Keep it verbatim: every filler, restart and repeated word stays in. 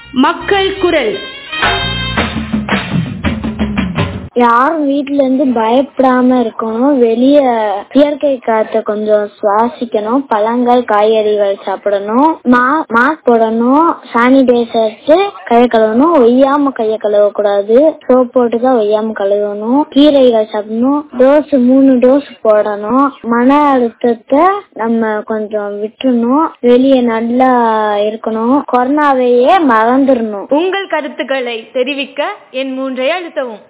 மக்கள் குரல். யாரும் வீட்டுல இருந்து பயப்படாம இருக்கணும். வெளிய இயற்கை காற்ற கொஞ்சம் சுவாசிக்கணும். பழங்கள் காய்கறிகள் சாப்பிடணும். மாஸ்க் போடணும். சானிடைசர் கைய கழுவணும். ஒய்யாம கைய கழுவ கூடாது. சோப் போட்டுதான் ஒய்யாம கழுவணும். கீரைகள் சாப்பிடணும். டோஸ் மூணு டோஸ் போடணும். மன அழுத்தத்தை நம்ம கொஞ்சம் விட்டுறணும். வெளியே நல்லா இருக்கணும். கொரோனாவையே மறந்துடணும். உங்கள் கருத்துக்களை தெரிவிக்க என் மூன்றை அழுத்தவும்.